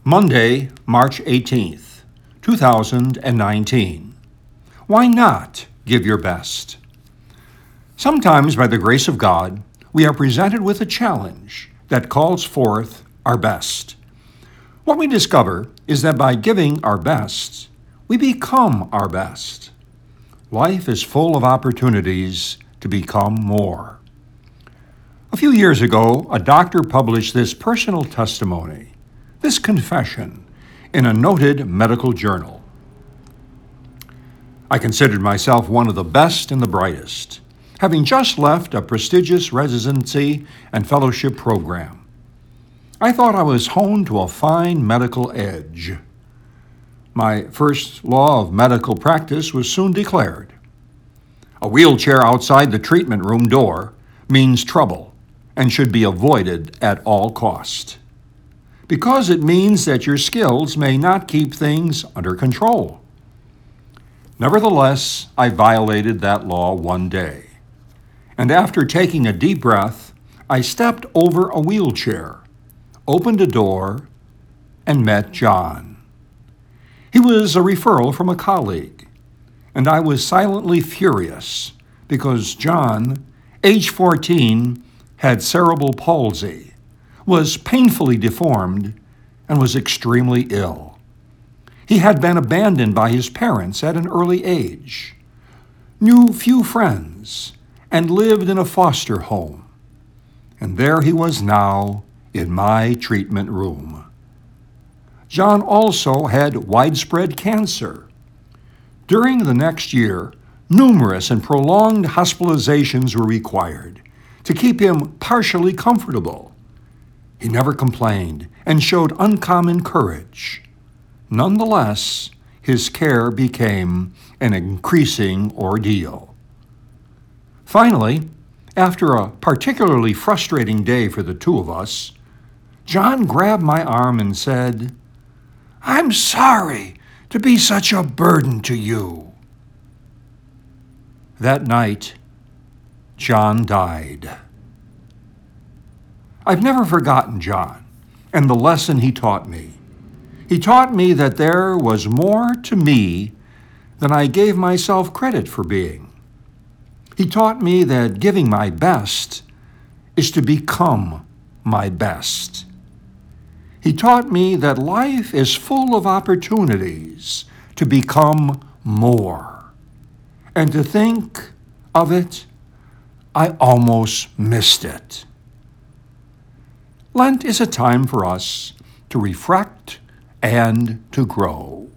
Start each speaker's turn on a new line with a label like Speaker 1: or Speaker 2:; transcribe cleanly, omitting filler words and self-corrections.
Speaker 1: Monday, March 18th, 2019. Why not give your best? Sometimes, by the grace of God, we are presented with a challenge that calls forth our best. What we discover is that by giving our best, we become our best. Life is full of opportunities to become more. A few years ago, a doctor published this personal testimony, this confession, in a noted medical journal. I considered myself one of the best and the brightest, having just left a prestigious residency and fellowship program. I thought I was honed to a fine medical edge. My first law of medical practice was soon declared. A wheelchair outside the treatment room door means trouble and should be avoided at all cost, because it means that your skills may not keep things under control. Nevertheless, I violated that law one day, and after taking a deep breath, I stepped over a wheelchair, opened a door, and met John. He was a referral from a colleague, and I was silently furious because John, age 14, had cerebral palsy, was painfully deformed, and was extremely ill. He had been abandoned by his parents at an early age, knew few friends, and lived in a foster home. And there he was now in my treatment room. John also had widespread cancer. During the next year, numerous and prolonged hospitalizations were required to keep him partially comfortable. He never complained and showed uncommon courage. Nonetheless, his care became an increasing ordeal. Finally, after a particularly frustrating day for the two of us, John grabbed my arm and said, "I'm sorry to be such a burden to you." That night, John died. I've never forgotten John and the lesson he taught me. He taught me that there was more to me than I gave myself credit for being. He taught me that giving my best is to become my best. He taught me that life is full of opportunities to become more. And to think of it, I almost missed it. Lent is a time for us to reflect and to grow.